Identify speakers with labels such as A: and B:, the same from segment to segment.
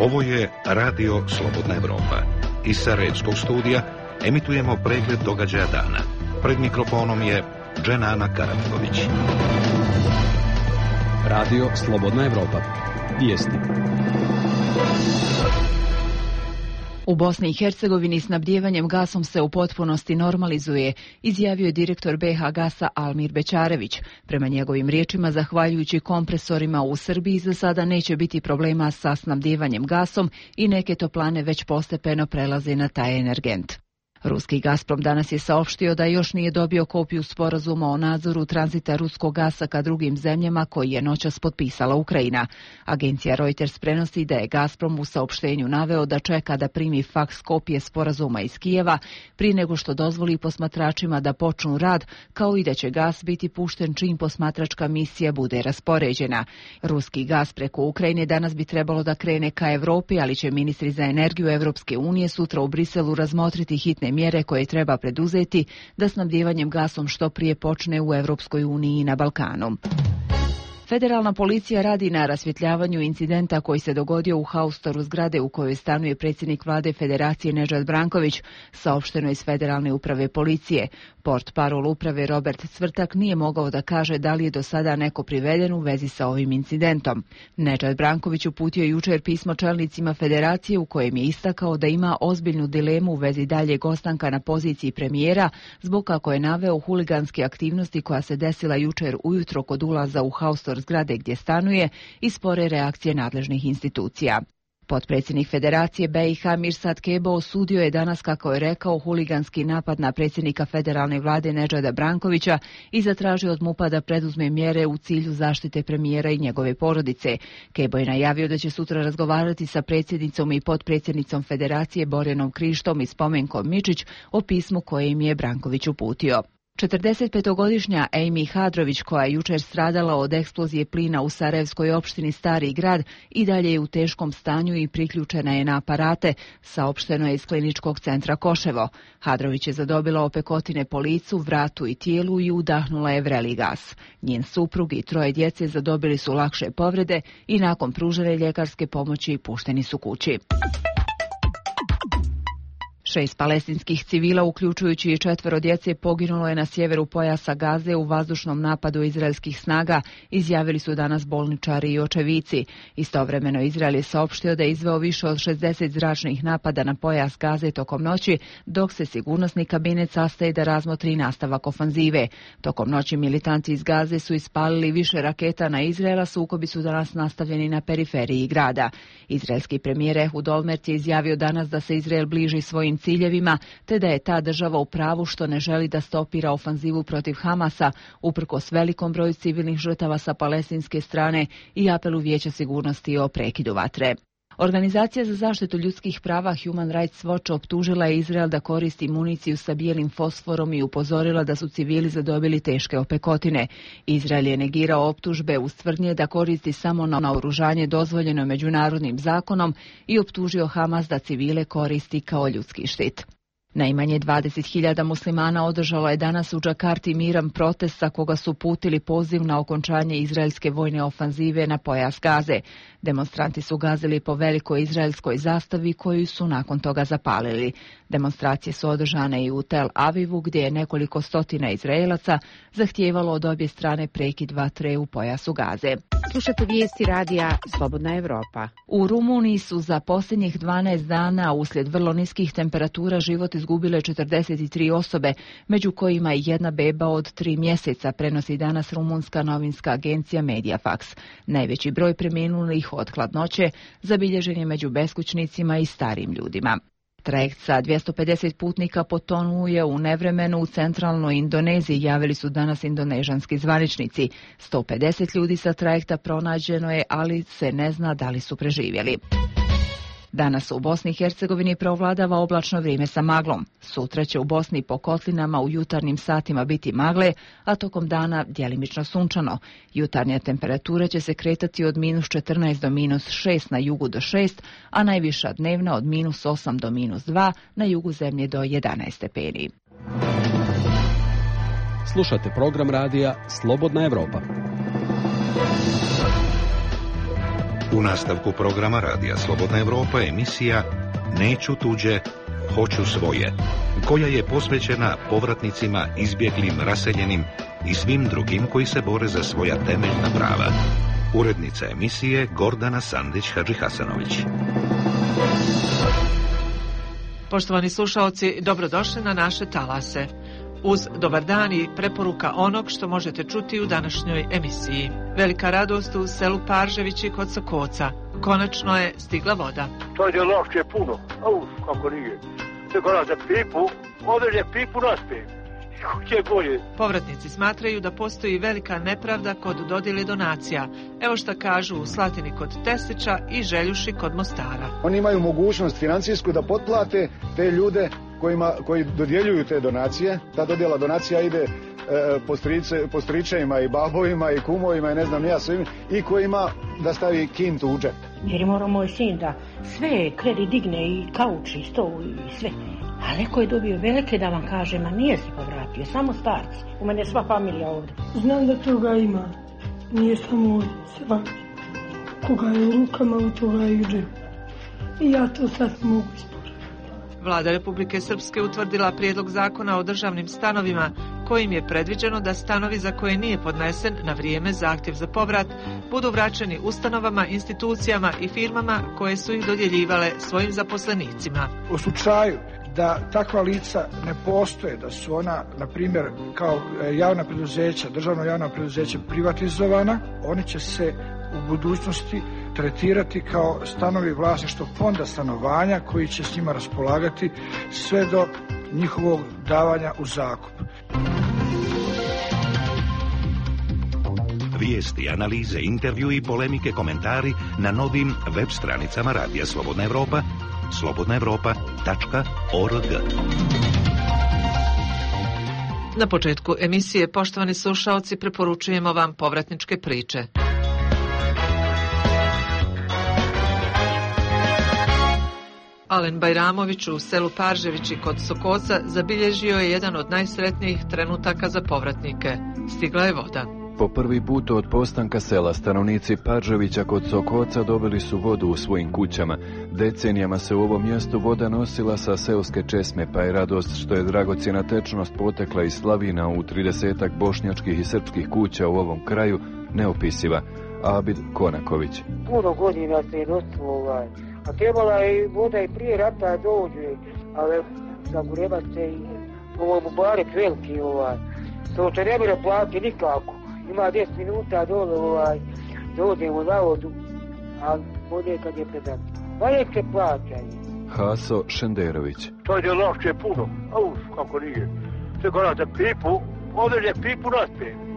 A: Ovo je Radio Slobodna Evropa. Iz Sarajevskog studija emitujemo pregled događaja dana. Pred mikrofonom je Dženana Karadžović.
B: Radio Slobodna Evropa. Vijesti.
C: U Bosni i Hercegovini snabdijevanjem gasom se u potpunosti normalizuje, izjavio je direktor BiH Gasa Almir Bećarević. Prema njegovim riječima, zahvaljujući kompresorima u Srbiji, za sada neće biti problema sa snabdijevanjem gasom i neke toplane već postepeno prelaze na taj energent. Ruski Gazprom danas je saopštio da još nije dobio kopiju sporazuma o nadzoru tranzita ruskog gasa ka drugim zemljama koji je noćas potpisala Ukrajina. Agencija Reuters prenosi da je Gazprom u saopštenju naveo da čeka da primi faks kopije sporazuma iz Kijeva prije nego što dozvoli posmatračima da počnu rad, kao i da će gas biti pušten čim posmatračka misija bude raspoređena. Ruski gas preko Ukrajine danas bi trebalo da krene ka Evropi, ali će ministri za energiju Evropske unije sutra u Briselu razmotriti hitne mjere koje treba preduzeti da snabdijevanjem gasom što prije počne u Evropskoj uniji i na Balkanu. Federalna policija radi na rasvjetljavanju incidenta koji se dogodio u haustoru zgrade u kojoj stanuje predsjednik vlade Federacije Nedžad Branković, saopšteno iz Federalne uprave policije. Portparol uprave Robert Cvrtak nije mogao da kaže da li je do sada neko priveden u vezi sa ovim incidentom. Nedžad Branković uputio jučer pismo čelnicima Federacije u kojem je istakao da ima ozbiljnu dilemu u vezi daljeg ostanka na poziciji premijera zbog, kako je naveo, huliganske aktivnosti koja se desila jučer ujutro kod ulaza u haustor zgrade gdje stanuje i spore reakcije nadležnih institucija. Potpredsjednik Federacije BiH Mirsad Kebo osudio je danas, kako je rekao, huliganski napad na predsjednika federalne vlade Nedžada Brankovića i zatražio od MUP-a da preduzme mjere u cilju zaštite premijera i njegove porodice. Kebo je najavio da će sutra razgovarati sa predsjednicom i potpredsjednicom Federacije Borjanom Krištom i Spomenkom Mičić o pismu koje im je Branković uputio. 45-godišnja Amy Hadrović, koja je jučer stradala od eksplozije plina u sarajevskoj opštini Stari grad, i dalje je u teškom stanju i priključena je na aparate, saopšteno je iz kliničkog centra Koševo. Hadrović je zadobila opekotine po licu, vratu i tijelu i udahnula je vreli gas. Njen suprug i 3 djece zadobili su lakše povrede i nakon pružene ljekarske pomoći pušteni su kući. 6 palestinskih civila, uključujući i 4 djece, poginulo je na sjeveru pojasa Gaze u vazdušnom napadu izraelskih snaga, izjavili su danas bolničari i očevici. Istovremeno Izrael je saopštio da je izveo više od 60 zračnih napada na pojas Gaze tokom noći, dok se sigurnosni kabinet sastaje da razmotri nastavak ofanzive. Tokom noći militanti iz Gaze su ispalili više raketa na Izraela, sukobi su danas nastavljeni na periferiji grada. Izraelski premijer Ehud Olmert je izjavio danas da se Izrael bliži svojim ciljevima, te da je ta država u pravu što ne želi da stopira ofanzivu protiv Hamasa, uprkos velikom broju civilnih žrtava sa palestinske strane i apelu Vijeća sigurnosti o prekidu vatre. Organizacija za zaštitu ljudskih prava Human Rights Watch optužila je Izrael da koristi municiju sa bijelim fosforom i upozorila da su civili zadobili teške opekotine. Izrael je negirao optužbe uz tvrdnje da koristi samo naoružanje dozvoljeno međunarodnim zakonom i optužio Hamas da civile koristi kao ljudski štit. Najmanje 20.000 muslimana održalo je danas u Džakarti miran protest sa koga su uputili poziv na okončanje izraelske vojne ofanzive na pojas Gaze. Demonstranti su gazili po velikoj izraelskoj zastavi koju su nakon toga zapalili. Demonstracije su održane i u Tel Avivu, gdje je nekoliko stotina Izraelaca zahtijevalo od obje strane prekid vatre u pojasu Gaze.
D: Slušate vijesti radija Slobodna Evropa.
C: U Rumuniji su za posljednjih 12 dana uslijed vrlo niskih temperatura život izgubile 43 osobe, među kojima i jedna beba od 3 mjeseca, prenosi danas rumunska novinska agencija Mediafax. Najveći broj preminulih od hladnoće zabilježen je među beskućnicima i starim ljudima. Trajekt sa 250 putnika potonuo je u nevremenu u centralnoj Indoneziji, javili su danas indonežanski zvaničnici. 150 ljudi sa trajekta pronađeno je, ali se ne zna da li su preživjeli. Danas u Bosni i Hercegovini preovladava oblačno vrijeme sa maglom. Sutra će u Bosni po kotlinama u jutarnjim satima biti magle, a tokom dana djelimično sunčano. Jutarnja temperatura će se kretati od -14 do -6 na jugu do 6, a najviša dnevna od -8 do -2, na jugu zemlje do 11 stepeni.
B: Slušate program radija Slobodna Evropa.
A: U nastavku programa Radija Slobodna Evropa emisija Neću tuđe, hoću svoje, koja je posvećena povratnicima, izbjeglim, raseljenim i svim drugim koji se bore za svoja temeljna prava. Urednica emisije Gordana Sandić-Hadžihasanović.
E: Poštovani slušaoci, dobrodošli na naše talase. Uz dobar dan i preporuka onog što možete čuti u današnjoj emisiji. Velika radost u selu Parževići kod Sokoca. Konačno je stigla voda.
F: To je lošće puno. Kako nije. Tako za pipu, ovdje je pipu naspije.
E: Povratnici smatraju da postoji velika nepravda kod dodjele donacija. Evo šta kažu u Slatini kod Tesića i Željuši kod Mostara.
G: Oni imaju mogućnost financijsku da potplate te ljude koji dodjeljuju te donacije. Ta dodjela donacija ide po stričevima i babovima i kumovima i ne znam ja svim, i kojima da stavi kintu u džep.
H: Jer je morao moj sin da sve kredit digne i kauč i stol i sve. A neko je dobio velike, da vam kažem, a nije se povratio, samo starci. U mene je sva familija ovdje.
I: Znam da toga ima, nije samo ovdje, svaki. Koga je u rukama, u toga je u džepu. I ja to sad mogu isporati.
E: Vlada Republike Srpske utvrdila prijedlog zakona o državnim stanovima, kojim je predviđeno da stanovi za koje nije podnesen na vrijeme zahtjev za povrat budu vraćeni ustanovama, institucijama i firmama koje su ih dodjeljivale svojim zaposlenicima.
J: U slučaju da takva lica ne postoje, da su ona, na primjer, kao javna preduzeća, državno javna preduzeća privatizovana, oni će se u budućnosti tretirati kao stanovi vlasništva fonda stanovanja koji će s njima raspolagati sve do njihovog davanja u zakup.
A: Vijesti, analize, intervju i polemike, komentari na novim web stranicama Radija Slobodna Evropa, slobodnaevropa.org.
E: Na početku emisije, poštovani slušaoci, preporučujemo vam povratničke priče. Alen Bajramović u selu Parževići kod Sokoca zabilježio je jedan od najsretnijih trenutaka za povratnike. Stigla je voda.
K: Po prvi put od postanka sela stanovnici Parževića kod Sokoca dobili su vodu u svojim kućama. Decenijama se u ovom mjestu voda nosila sa seoske česme, pa je radost što je dragocjena tečnost potekla iz slavina u 30-ak bošnjačkih i srpskih kuća u ovom kraju neopisiva. Abid Konaković.
F: Puno godina se je nosilo a trebala je voda i prije rata dođe, ali zagureva se i bubarek veliki to će ne bude plati nikako. Ima 10 minuta dole dođemo na vodu, a vode kad je predat. Pa nek se plaća.
K: Haso Šenderović.
F: To je lošće puno. Kako nije. Sve kada za pipu, ovdje je pipu naspije.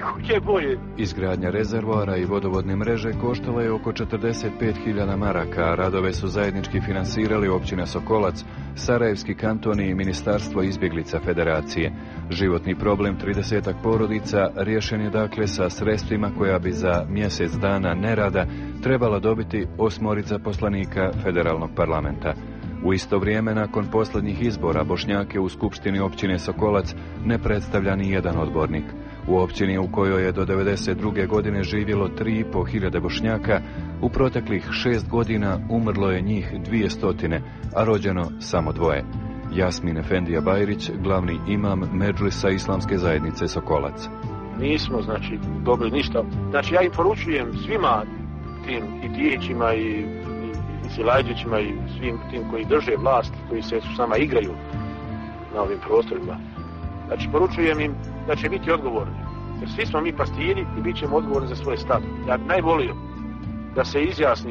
K: Izgradnja rezervoara i vodovodne mreže koštala je oko 45.000 maraka, a radove su zajednički finansirali općina Sokolac, Sarajevski kanton i Ministarstvo izbjeglica Federacije. Životni problem 30-ak porodica riješen je dakle sa sredstvima koja bi za mjesec dana nerada trebala dobiti 8 zaposlenika federalnog parlamenta. U isto vrijeme, nakon posljednjih izbora, Bošnjake u skupštini općine Sokolac ne predstavlja ni jedan odbornik. U općini u kojoj je do 1992. godine živjelo 3.500 Bošnjaka, u proteklih 6 godina umrlo je njih 200, a rođeno samo 2. Jasmin Efendija Bajrić, glavni imam Medžlisa Islamske zajednice Sokolac.
F: Nismo, dobili ništa. Ja im poručujem svima tim i Tijićima i Silajđićima i svim tim koji drže vlast, koji se s nama igraju na ovim prostorima. Poručujem im da će biti odgovorni. Jer svi smo mi pastiri i bit ćemo odgovorni za svoje stado. Ja bih najvolio da se izjasni,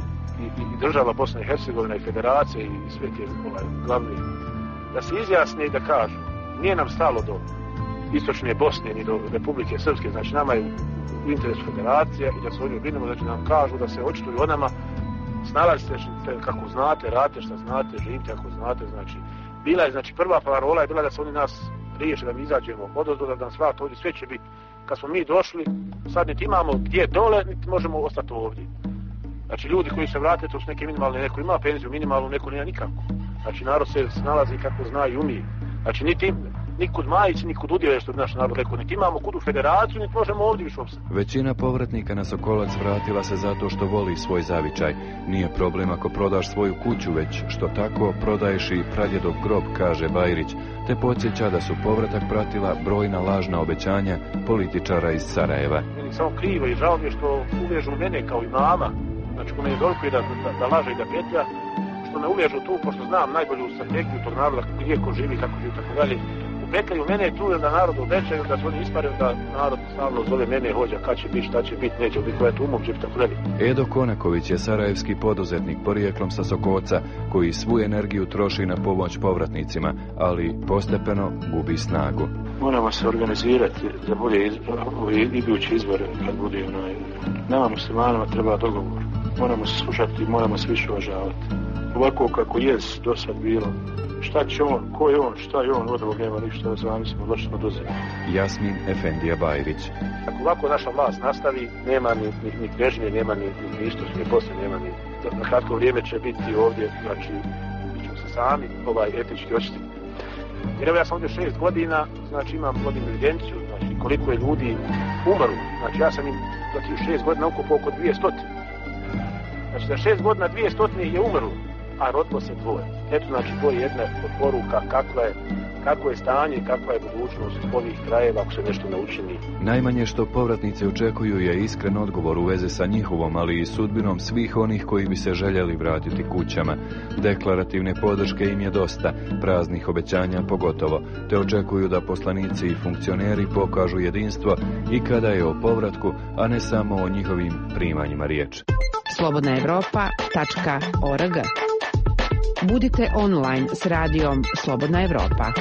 F: i država Bosna i Hercegovina i Federacija i sve te glavni, da se izjasne i da kažu, nije nam stalo do istočne Bosne ni do Republike Srpske, nama je u interesu Federacija i da se ovdje brinemo, nam kažu da se očituju o nama, snalazite kako znate, radite šta znate, živite ako znate, bila je, prva parola je bila da se oni nas riješe, da mi izađemo odozdo, da nam svakako ovdje sve će biti. Kad smo mi došli, sad niti imamo gdje dole, niti možemo ostati ovdje. Ljudi koji se vrate, to su neke minimalne, neko ima penziju minimalnu, neko nema nikako. Narod se snalazi kako zna i umije. nikud Majić, nikud udjele, što bi naš narod rekao, niti imamo kudu federaciju, niti možemo ovdje više opstati.
K: Većina povratnika na Sokolac vratila se zato što voli svoj zavičaj. Nije problem ako prodaš svoju kuću, već što tako prodaješ i pradjedov grob, kaže Bajrić, te podsjeća da su povratak pratila brojna lažna obećanja političara iz Sarajeva.
F: Meni samo krivo i žao mi je što uvežu mene kao imama, znači ko meni dolikuje da laže i da petlja, što me uvežu tu, pošto znam najbolju strategiju tog naroda, gdje ko živi, kako živi, tako dalje. Upetljaju mene tu da narod obećaju, da se oni isparaju, da narod stalno zove mene hođa, kad će biti, šta će biti, neće biti, koja je tu umom, će biti, tako dalje.
K: Edo Konaković je sarajevski poduzetnik porijeklom sa Sokoca, koji svu energiju troši na pomoć povratnicima, ali postepeno gubi snagu.
F: Moramo se organizirati za bolje idući izbore, kad bude nama muslimanima treba dogovor. Moramo se slušati, moramo se više uvažavati. Ovako kako je do sad bilo, šta će on, ko je on, šta je on, od ovog nema ništa, zamislimo, došli smo do zemlje.
K: Jasmin Efendija Bajrić.
F: Ako ovako naša vlast nastavi, nema ni Knežnje, nema ni istočne, poslije nema ni... Na kratko vrijeme će biti ovdje, znači, mi ćemo se sami etički očistiti. Jer evo ja sam ovdje 6 godina, znači imam godinu evidenciju, znači koliko je ljudi umaru. Znači ja sam im za tih 6 godina ukupao oko 200. Znači za 6 godina 200 je umaru, a rodilo se 2. Eto znači to je jedna od poruka kako je stanje i kakva je budućnost ovih krajeva ako se nešto ne učini.
K: Najmanje što povratnici očekuju je iskren odgovor u vezi sa njihovom, ali i sudbinom svih onih koji bi se željeli vratiti kućama. Deklarativne podrške im je dosta, praznih obećanja pogotovo, te očekuju da poslanici i funkcioneri pokažu jedinstvo i kada je o povratku, a ne samo o njihovim primanjima riječ.
D: slobodnaevropa.org. Budite online s radijom Slobodna Evropa.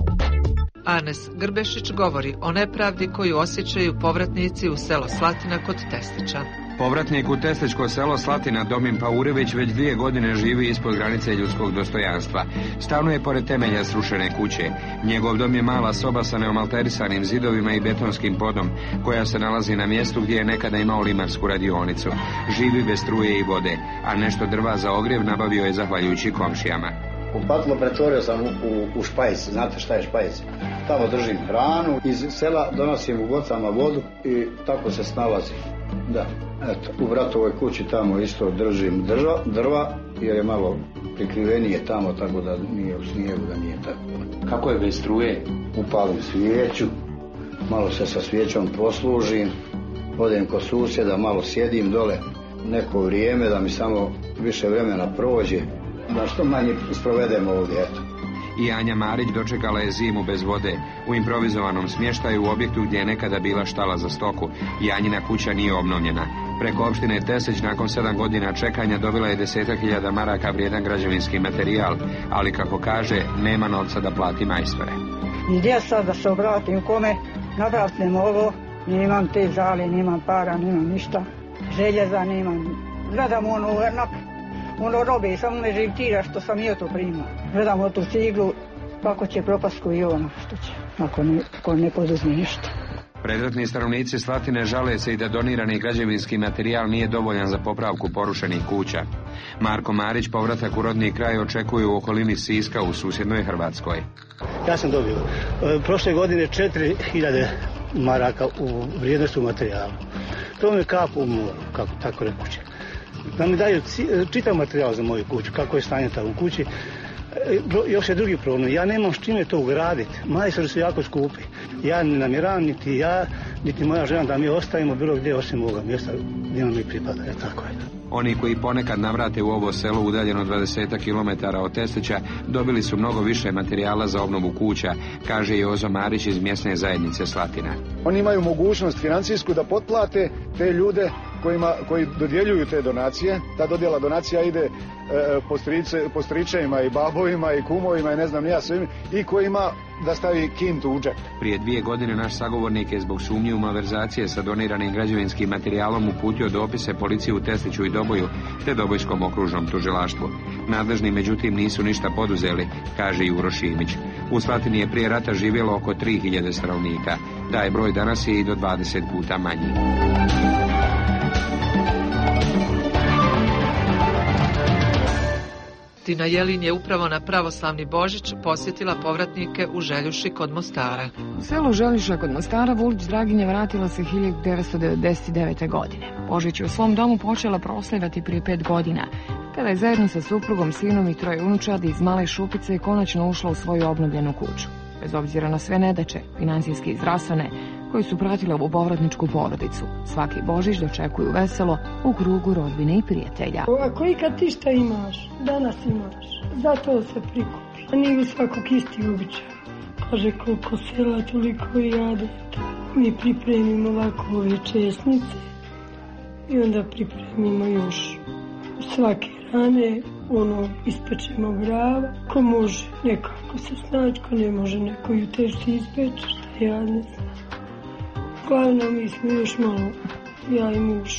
E: Anes Grbešić govori o nepravdi koju osjećaju povratnici u selo Slatina kod Testića.
L: Povratnik u Testićko selo Slatina Domin Paurević već 2 godine živi ispod granice ljudskog dostojanstva. Stanuje pored temelja srušene kuće. Njegov dom je mala soba sa neomalterisanim zidovima i betonskim podom, koja se nalazi na mjestu gdje je nekada imao limarsku radionicu. Živi bez struje i vode, a nešto drva za ogrjev nabavio je zahvaljujući komšijama.
M: U patlo pretvorio sam u špajz. Znate šta je špajz? Tamo držim hranu, iz sela donosim u bocama vodu i tako se snalazi. Da, eto, u bratovoj kući tamo isto držim drva, jer je malo prikrivenije tamo, tako da nije u snijegu, da nije tako.
N: Kako je bez struje?
M: Upalim svijeću, malo se sa svijećom poslužim, odem kod susjeda, malo sjedim dole neko vrijeme, da mi samo više vremena prođe, da što manje sprovedemo ovdje, eto.
L: I Anja Marić dočekala je zimu bez vode u improvizovanom smještaju u objektu gdje je nekada bila štala za stoku. Janjina kuća nije obnovljena. Preko opštine Tesić nakon 7 godina čekanja dobila je 10.000 maraka vrijedan građevinski materijal, ali kako kaže, nema novca da plati majstore.
O: Gdje sad da se obratim kome, nabratim ovo, nemam te zale, nemam para, nemam ništa, željeza nemam. Gledam ono robe, samo me živtira što sam i to primao. Gledam o tu ciglu, kako će propasku i ono što će, ako ne poduzme ništa.
L: Predratni stanovnici Slatine žale se i da donirani građevinski materijal nije dovoljan za popravku porušenih kuća. Marko Marić povratak u rodni kraj očekuje u okolini Siska u susjednoj Hrvatskoj.
P: Ja sam dobio prošle godine 4.000 maraka u vrijednosti materijala. To mi je kap u moru, kako tako rekuće. Da mi daju čitav materijal za moju kuću, kako je stanje tamo u kući. Još je drugi problem, ja nemam s čime to ugraditi. Majstori su jako skupi. Ja ne namjeravam, niti ja, niti moja žena da mi ostavimo bilo gdje osim ovoga mjesta gdje nam mi pripada. Tako je.
L: Oni koji ponekad navrate u ovo selo udaljeno 20 km od Testića dobili su mnogo više materijala za obnovu kuća, kaže Jozo Marić iz mjesne zajednice Slatina.
G: Oni imaju mogućnost financijsku da potplate te ljude koji dodjeljuju te donacije. Ta dodjela donacija ide po stričevima i babovima i kumovima i ne znam ja svim, i kojima da stavi kintu u džep.
L: Prije 2 godine naš sagovornik je zbog sumnje u malverzacije sa doniranim građevinskim materijalom uputio dopise policiji u Testiću i Doboju te Dobojskom okružnom tužilaštvu. Nadležni međutim nisu ništa poduzeli, kaže Juro Šimić. U Slatini je prije rata živjelo oko 3.000 stanovnika. Taj broj danas je i do 20 puta manji.
E: Tina Jelin je upravo na pravoslavni Božić posjetila povratnike u Željuši kod Mostara.
N: U selu Željuša kod Mostara Vulić Draginja vratila se 1999. godine. Božić je u svom domu počela proslavljati prije 5 godina, kada je zajedno sa suprugom, sinom i 3 unučadi iz Male Šupice konačno ušla u svoju obnovljenu kuću. Bez obzira na sve nedaće, financijski i zdravstvene, koji su pratile ovu povratničku porodicu, svaki Božić dočekuju veselo u krugu rodbine i prijatelja.
I: Ako ikad ti šta imaš, danas imaš, zato se prikupi. A nije u svakog isti običaj. Kaže, koliko sela, toliko i jadeta. Mi pripremimo ovako ove česnice i onda pripremimo još svake rane, ispečemo grava. Ko može, nekako se snaći, ko ne može, neko ju tešti ispeče, šta ja ne znam. Glavno, mi smo još malo, ja i muž.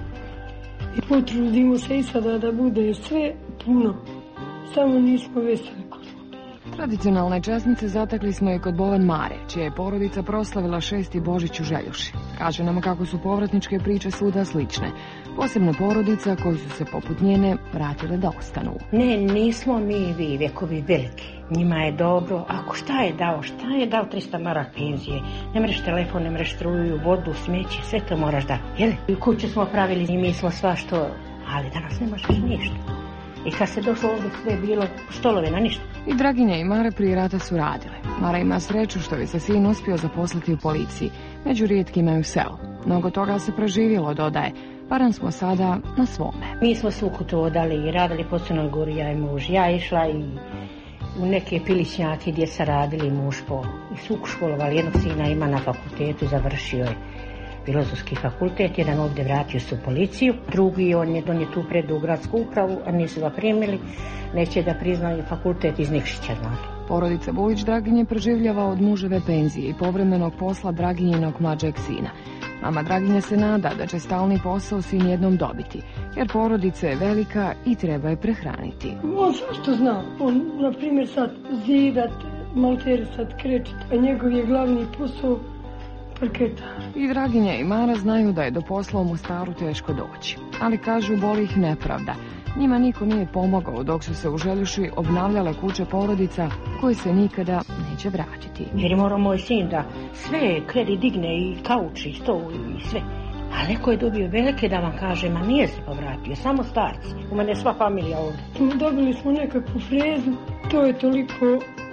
I: I potrudimo se i sada da bude sve puno, samo nismo veseli kod ljudi.
N: Tradicionalne časnice zatekli smo i kod Bovan Mare, čija je porodica proslavila 6. Božić u Željuši. Kaže nam kako su povratničke priče svuda slične, posebno porodica koji su se poput njene vratile da ostanu.
H: Ne, nismo mi vekovi veliki. Njima je dobro. Ako šta je dao 300 maraka penzije. Ne mreš telefon, ne mreš struju, vodu, smeće, sve to moraš da. Jeli? Kuću smo pravili i mi smo sva što, ali danas ne možeš ništa. I kad se došlo ovdje sve bilo stolove na ništa.
N: I Draginja i Mara prije rata su radile. Mara ima sreću što je se sin uspio zaposliti u policiji, među rijetkima u selu. Mnogo toga se preživjelo, dodaje. Barem smo sada na svome.
H: Mi smo svuku to odali i radili po Crnoj Gori, ja i muž. Ja išla i u neke pilićnjake gdje se radili muž po. I svuku školovali. Jednog sina ima na fakultetu, završio je Filozofski fakultet, jedan ovdje vratio se u policiju, drugi on je donio tu predu u gradsku upravu, a nisu ga primili, neće da priznaju fakultet iz Nikšića, znate.
N: Porodica Vulić Draginje preživljava od muževe penzije i povremenog posla Draginjinog mlađeg sina. Mama Draginja se nada da će stalni posao sin jednom dobiti, jer porodica je velika i treba je prehraniti.
I: On što zna, on na primjer sad zidat, malterisat, krečit, a njegov je glavni posao parketa.
N: I Draginja i Mara znaju da je do posla u Mostaru teško doći, ali kažu boli ih nepravda. Njima niko nije pomogao dok su se u Željuši obnavljale kuće porodica koji se nikada neće vratiti.
H: Jer je morao moj sin da sve kredi digne i kauč i stol i sve. A neko je dobio velike da vam kaže, ma nije se povratio, samo starci. U mene sva familija ovdje.
I: Dobili smo nekakvu frezu, to je toliko,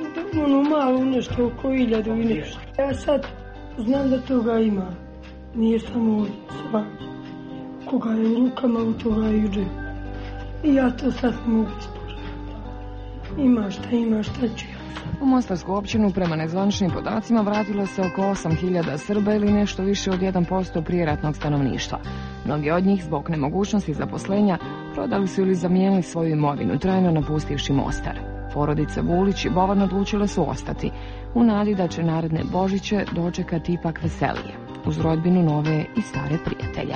I: malo nešto oko 1000 i nešto. Ja sad znam da toga ima, nije samo ovdje, svaki. Koga je u rukama, u toga je u džepu. I ja to sad ne mogu isporati. Ima šta ću ja.
N: U Mostarsku općinu prema nezvaničnim podacima vratilo se oko 8000 Srba ili nešto više od 1% prijeratnog stanovništva. Mnogi od njih zbog nemogućnosti zaposlenja prodali su ili zamijenili svoju imovinu, trajno napustivši Mostar. Porodice Vulić i Bovan odlučile su ostati, u nadi da će naredne Božiće dočekati ipak veselije, uz rodbinu, nove i stare prijatelje.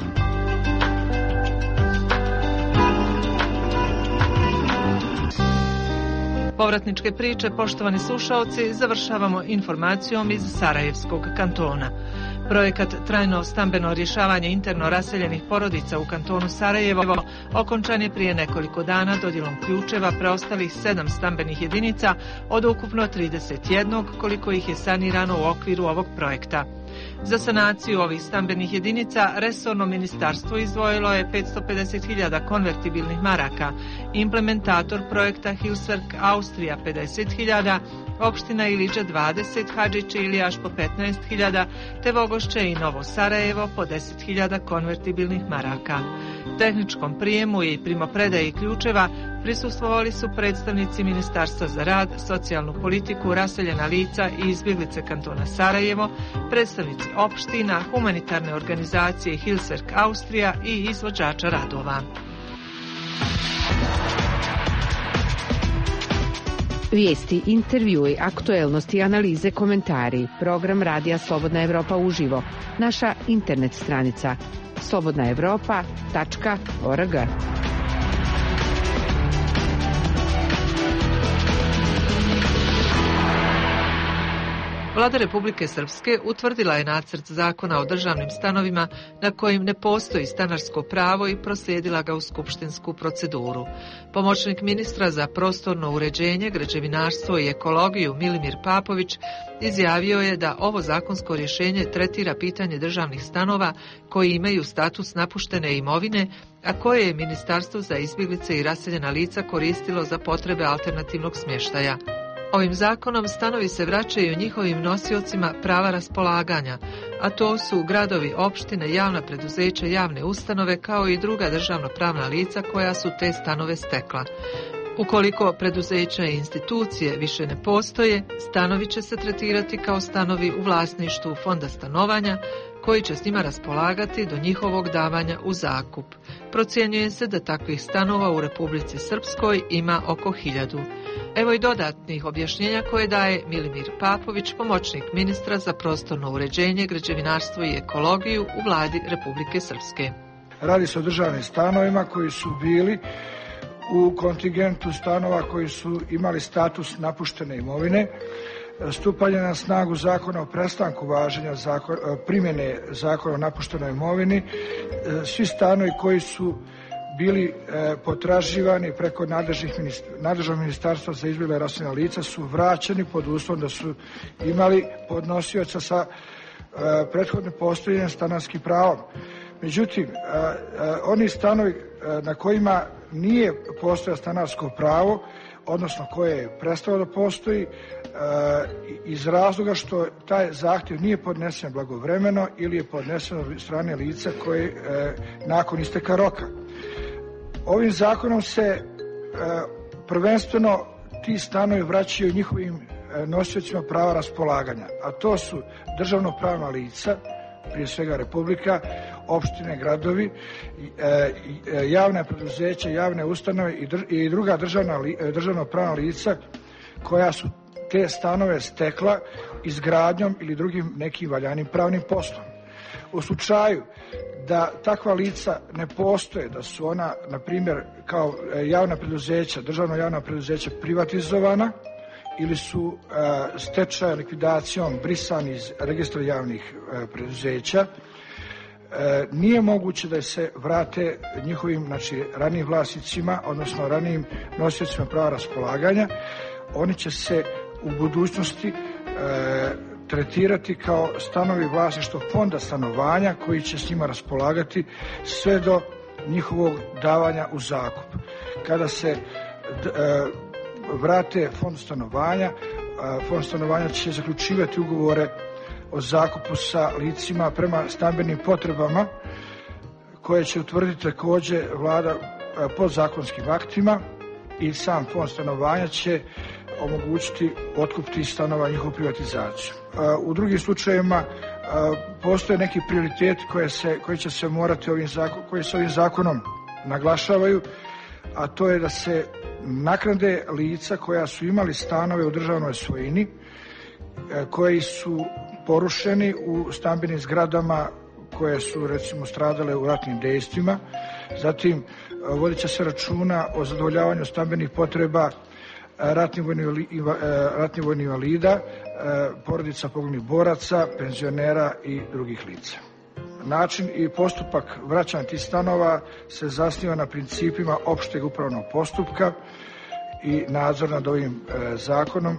E: Povratničke priče, poštovani slušaoci, završavamo informacijom iz Sarajevskog kantona. Projekat trajno stambeno rješavanje interno raseljenih porodica u kantonu Sarajevo okončan je prije nekoliko dana dodjelom ključeva preostalih 7 stambenih jedinica od ukupno 31 koliko ih je sanirano u okviru ovog projekta. Za sanaciju ovih stambenih jedinica resorno ministarstvo izdvojilo je 550.000 konvertibilnih maraka, implementator projekta Hilswerk Austrija 50.000, opština Iliđa 20, Hadžić i Ilijaš po 15.000, te Vogošće i Novo Sarajevo po 10.000 konvertibilnih maraka. Tehničkom prijemu i primopredaji ključeva prisustvovali su predstavnici Ministarstva za rad, socijalnu politiku, raseljena lica i izbjeglice kantona Sarajevo, predstavnici opština, humanitarne organizacije Hilswerk Austrija i izvođača radova.
D: Vijesti, intervjui, aktuelnosti, analize, komentari. Program Radija Slobodna Evropa uživo. Naša internet stranica slobodnaevropa.org.
E: Vlada Republike Srpske utvrdila je nacrt zakona o državnim stanovima na kojim ne postoji stanarsko pravo i proslijedila ga u skupštinsku proceduru. Pomoćnik ministra za prostorno uređenje, građevinarstvo i ekologiju Milimir Papović izjavio je da ovo zakonsko rješenje tretira pitanje državnih stanova koji imaju status napuštene imovine, a koje je Ministarstvo za izbjeglice i raseljena lica koristilo za potrebe alternativnog smještaja. Ovim zakonom stanovi se vraćaju njihovim nosiocima prava raspolaganja, a to su gradovi, opštine, javna preduzeća, javne ustanove kao i druga državno-pravna lica koja su te stanove stekla. Ukoliko preduzeća i institucije više ne postoje, stanovi će se tretirati kao stanovi u vlasništvu Fonda stanovanja, koji će s njima raspolagati do njihovog davanja u zakup. Procjenjuje se da takvih stanova u Republici Srpskoj ima oko 1000. Evo i dodatnih objašnjenja koje daje Milimir Papović, pomoćnik ministra za prostorno uređenje, građevinarstvo i ekologiju u Vladi Republike Srpske.
J: Radi se o državnim stanovima koji su bili u kontingentu stanova koji su imali status napuštene imovine. Stupanje na snagu zakona o prestanku važenja primjene zakona o napuštenoj imovini, svi stanovi koji su bili potraživani preko nadležnog ministarstva za izbjegle i raseljena lica su vraćeni pod uslovom da su imali podnosioca sa prethodno postojenim stanarskim pravom. Međutim, oni stanovi na kojima nije postojalo stanarsko pravo, odnosno koje je prestalo da postoji iz razloga što taj zahtjev nije podnesen blagovremeno ili je podnesen od strane lica koje nakon isteka roka. Ovim zakonom se prvenstveno ti stanovi vraćaju njihovim nosiocima prava raspolaganja, a to su državno-pravna lica, prije svega Republika, opštine, gradovi, javne preduzeća, javne ustanove i druga državno-pravna lica koja su te stanove stekla izgradnjom ili drugim nekim valjanim pravnim poslom. U slučaju da takva lica ne postoje, da su ona, na primjer, kao javna preduzeća, državno javna preduzeća privatizovana ili su stečajem, likvidacijom brisani iz registra javnih preduzeća, nije moguće da se vrate njihovim, ranijim vlasnicima, odnosno ranijim nosiocima prava raspolaganja. Oni će se u budućnosti tretirati kao stanovi vlasništva Fonda stanovanja koji će s njima raspolagati sve do njihovog davanja u zakup. Kada se vrate Fond stanovanja će zaključivati ugovore o zakupu sa licima prema stambenim potrebama koje će utvrditi također Vlada podzakonskim aktima i sam Fond stanovanja će omogućiti otkup tih stanova i njihovu privatizaciju. U drugim slučajevima postoje neki prioriteti koji će se morati koji se ovim zakonom naglašavaju, a to je da se naknade lica koja su imali stanove u državnoj svojini, koji su porušeni u stambenim zgradama koje su recimo stradale u ratnim dejstvima. Zatim vodit će se računa o zadovoljavanju stambenih potreba ratnih vojnih invalida, porodica poginulih boraca, penzionera i drugih lica. Način i postupak vraćanja tih stanova se zasniva na principima opšteg upravnog postupka i nadzor nad ovim zakonom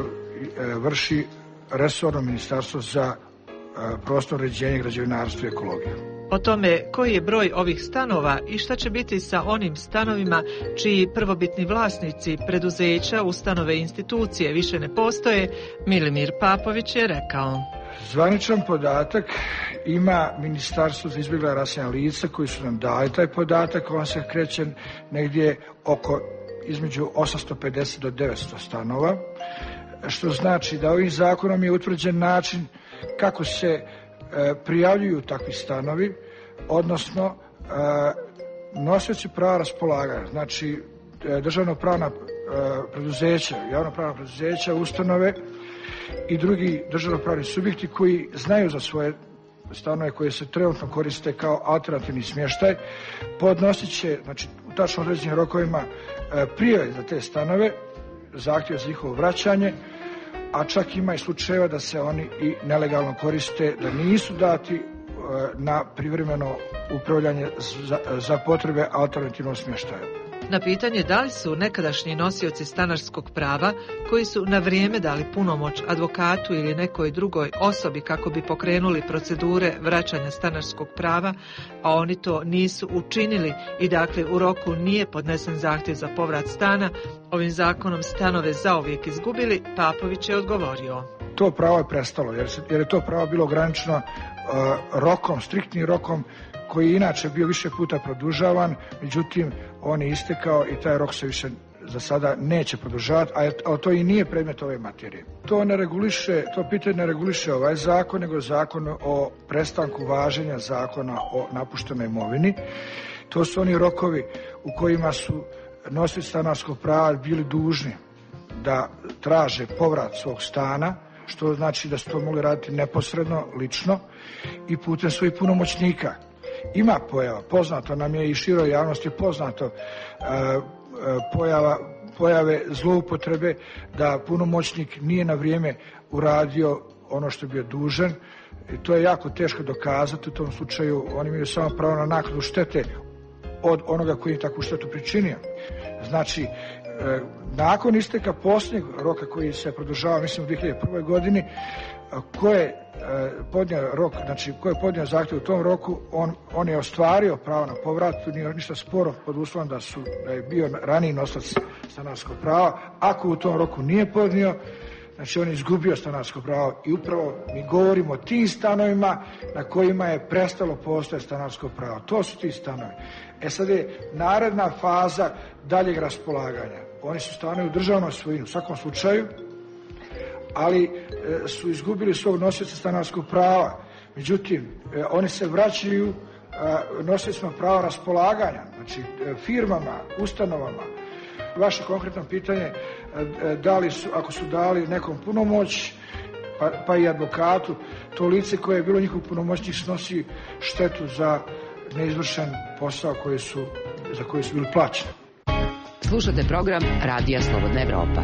J: vrši resorno ministarstvo za prostorno uređenje, građevinarstvo i ekologiju.
E: O tome koji je broj ovih stanova i šta će biti sa onim stanovima čiji prvobitni vlasnici, preduzeća, ustanove i institucije više ne postoje, Milimir Papović je rekao.
J: Zvaničan podatak ima Ministarstvo za izbjegla i raseljena lica koji su nam dali taj podatak, on se kreće negdje između 850 do 900 stanova, što znači da ovim zakonom je utvrđen način kako se prijavljuju takvi stanovi, odnosno nosioci prava raspolaganja, znači državno-pravna preduzeća, javno-pravna preduzeća, ustanove i drugi državno-pravni subjekti koji znaju za svoje stanove koje se trenutno koriste kao alternativni smještaj, podnosit će, u tačno određenim rokovima prijave za te stanove, zahtjev za njihovo vraćanje, a čak ima i slučajeva da se oni i nelegalno koriste, da nisu dati na privremeno upravljanje za potrebe alternativnog smještaja.
E: Na pitanje da li su nekadašnji nosioci stanarskog prava koji su na vrijeme dali punomoć advokatu ili nekoj drugoj osobi kako bi pokrenuli procedure vraćanja stanarskog prava, a oni to nisu učinili i dakle u roku nije podnesen zahtjev za povrat stana, ovim zakonom stanove zauvijek izgubili, Papović je odgovorio.
J: To pravo je prestalo jer je to pravo bilo ograničeno rokom, striktnim rokom koji je inače bio više puta produžavan, međutim on je istekao i taj rok se više za sada neće produžavati, a to i nije predmet ove materije. To pitanje ne reguliše ovaj zakon, nego zakon o prestanku važenja zakona o napuštenoj imovini. To su oni rokovi u kojima su nosioci stanarskog prava bili dužni da traže povrat svog stana, što znači da su to mogli raditi neposredno, lično i putem svojih punomoćnika. Ima pojava, poznato nam je i široj javnosti poznato pojave zloupotrebe da punomoćnik nije na vrijeme uradio ono što je bio dužan. I to je jako teško dokazati. U tom slučaju oni imaju samo pravo na naknadu štete od onoga koji je takvu štetu pričinio. Znači, nakon isteka posljednjeg roka koji se produžava, mislim u 2001. godini, ko je podnio zahtjev u tom roku, on je ostvario pravo na povrat, nije ništa sporo pod uslovom da je bio raniji nosilac stanarskog prava. Ako u tom roku nije podnio, znači on je izgubio stanarsko pravo i upravo mi govorimo o tim stanovima na kojima je prestalo postojati stanarsko pravo. To su ti stanovi. Sad je naredna faza daljeg raspolaganja. Oni su stanovi u državnoj svojini u svakom slučaju, ali su izgubili svog nosioca stanarskog prava. Međutim, oni se vraćaju nosiocima prava raspolaganja, znači firmama, ustanovama. Vaše konkretno pitanje, ako su dali nekom punomoć, pa i advokatu, to lice koje je bilo njihov punomoćnik snosi štetu za neizvršen posao za koji su bili plaćeni.
D: Slušate program Radija Slobodna Evropa.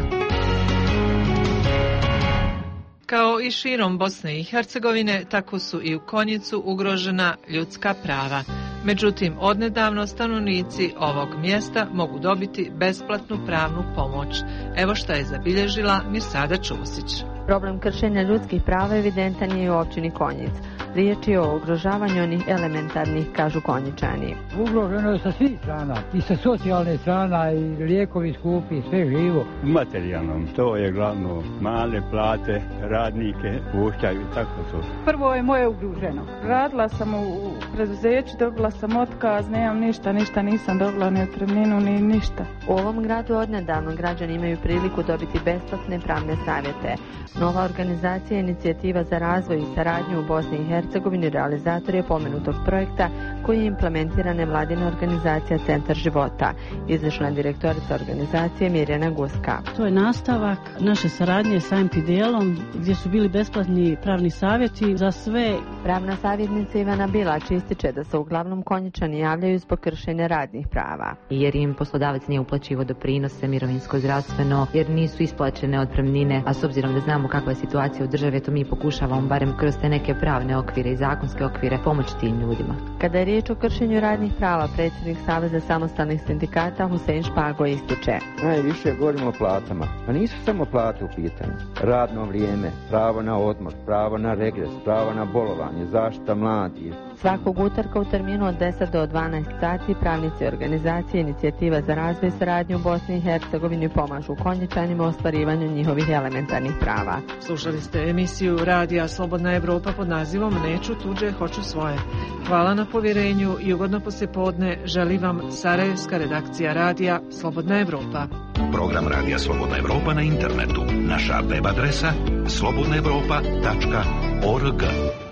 E: Kao i širom Bosne i Hercegovine, tako su i u Konjicu ugrožena ljudska prava. Međutim, odnedavno stanovnici ovog mjesta mogu dobiti besplatnu pravnu pomoć. Evo šta je zabilježila Mirsada Čusić.
Q: Problem kršenja ljudskih prava evidentan je i u općini Konjic. Riječ je o ugrožavanju onih elementarnih, kažu Konjičani.
R: Ugroženo je sa svih strana, i sa socijalne strana, i lijekovi skupi, sve živo.
S: Materijalnom, to je glavno, male plate, radnike puštaju i tako to.
T: Prvo je moje ugroženo. Radila sam u preduzeću, dobila sam otkaz, nemam ništa nisam dobila ni otpremninu ni ništa.
Q: U ovom gradu odnedavno građani imaju priliku dobiti besplatne pravne savjete. Nova organizacija Inicijativa za razvoj i saradnju u Bosni i Hercegovini realizator je pomenutog projekta koji je implementiran nevladina organizacija Centar života. Izašla je direktorica organizacije Mirjana Guska.
U: To je nastavak naše saradnje sa MPDL-om gdje su bili besplatni pravni savjeti za sve.
Q: Pravna savjetnica Ivana Bilać ističe da se uglavnom Konjičani javljaju zbog kršenja radnih prava.
V: Jer im poslodavac nije uplaćivao doprinose, mirovinsko, zdravstveno, jer nisu isplaćene otpremnine, a s obzirom da znamo kakva je situacija u državi, to mi pokušavamo barem kroz te neke pravne okvire i zakonske okvire pomoći tim ljudima.
Q: Kada je riječ o kršenju radnih prava, predsjednik Saveza samostalnih sindikata Husein Špago ističe.
W: Najviše govorimo o platama, a nisu samo plate u pitanju. Radno vrijeme, pravo na odmor, pravo na regres, pravo na bolovanje, zaštita mladih.
Q: Svakog utorka u terminu od 10 do 12 sati pravnici organizacije Inicijativa za razvoj i saradnju u Bosni i Hercegovini pomažu Konjičanima u ostvarivanju njihovih elementarnih prava.
E: Slušali ste emisiju Radija Slobodna Evropa pod nazivom Neću tuđe, hoću svoje. Hvala na povjerenju i ugodno poslijepodne želi vam sarajevska redakcija Radija Slobodna Evropa.
A: Program Radija Slobodna Evropa na internetu. Naša web adresa slobodnaevropa.org.